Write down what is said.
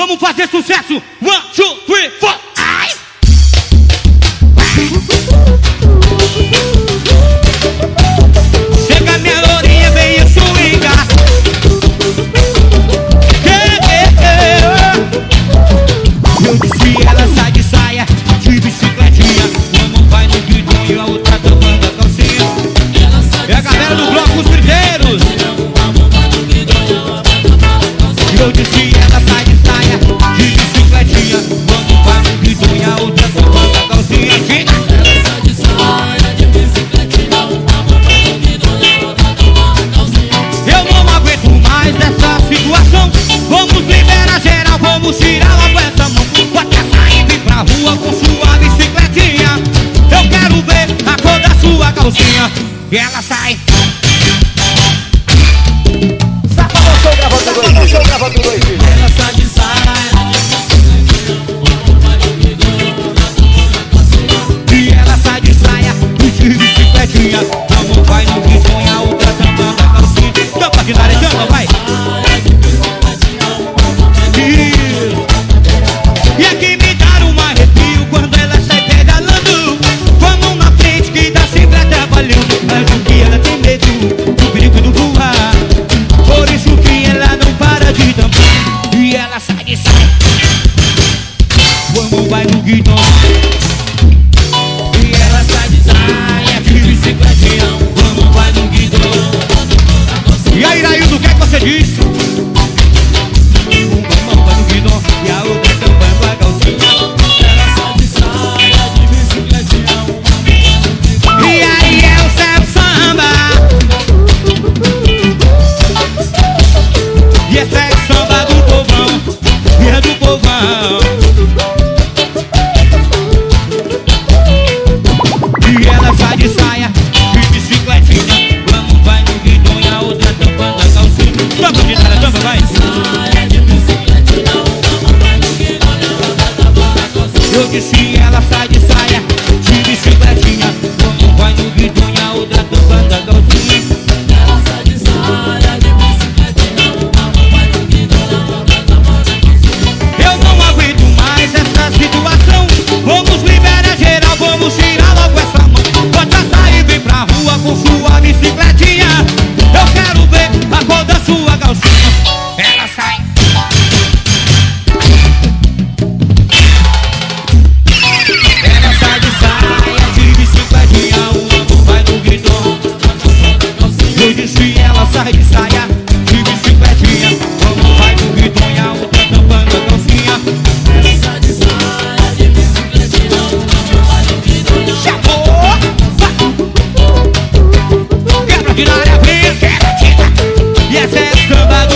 Vamos fazer sucesso. 1, 2, 3, 4. Ai! Chega minha orelha, vem eu swingar. Eu disse, ela sai de saia, de bicicletinha. Uma vai no guidão e a outra tampando a calcinha. É a galera do bloco Os Brigueiros. Eu disse, ela sai de saia, de bicicletinha. Uma vai no guidão e a outra tampando a calcinha. Ela sai de saia, de bicicletinha. Uma vai no guidão e a outra tampando a calcinha. Eu não aguento mais essa situação. Vamos liberar geral, vamos tirar logo essa mão. Bota a saia e vem pra rua com sua bicicletinha. Eu quero ver a cor da sua calcinha. E ela sai. Safadão Show gravando 2 vídeos. Ela sai de saia, uma vai no guidão e a outra tampando a calcinha. E ela sai de saia, de bicicletinha. Uma vai no guidão e a outra tampando a calcinha. Tampa de nariz, tampa, vai. E aqui me dá um arrepio quando ela sai pedalando. Com a mão na frente que dá sempre atrapalhando. Mas o que ela tem medo do perigo do voar. Por isso que ela não para de tampar. E ela sai de saia. Vamos vai no guidão. E ela sai de saia, de bicicletinha. Vamos vai no guidão. E aí, Raildo, o que é que você diz? Uma vai no guidão e a outra tampando a calcinha. Ela sai de saia, de bicicletinha. E aí é o Seb Samba. E esse é o samba do povão. E é do povão. E ela sai de saia, de bicicletinha. Vamos vai no guidão e a outra tampando a calcinha. Tampa de nada, tampa, vai. Saia de bicicletinha. Uma vai no guidão e a outra tampando a calcinha. Eu disse, ela sai de saia, de bicicletinha. Vamos vai no guidão e a outra tampando a calcinha. Ela sai de saia, de bicicletinha. Uma vai no guidão e a outra tampando a calcinha. Eu não aguento mais essa situação. Vamos liberar geral, vamos tirar logo essa mão. Bota a saia e vem pra rua com sua bicicletinha. Eu quero ver a cor da sua calcinha. Ela sai. Ela sai de saia, de bicicletinha. Uma vai no guidão. Eu disse, ela sai de saia, de bicicletinha. Uma vai no guidão e a outra tampando a calcinha. Ela sai de saia, de bicicletinha. Uma vai no guidão e a Chamou! Quebra de área, vem, quebra, tira. E essa é a samba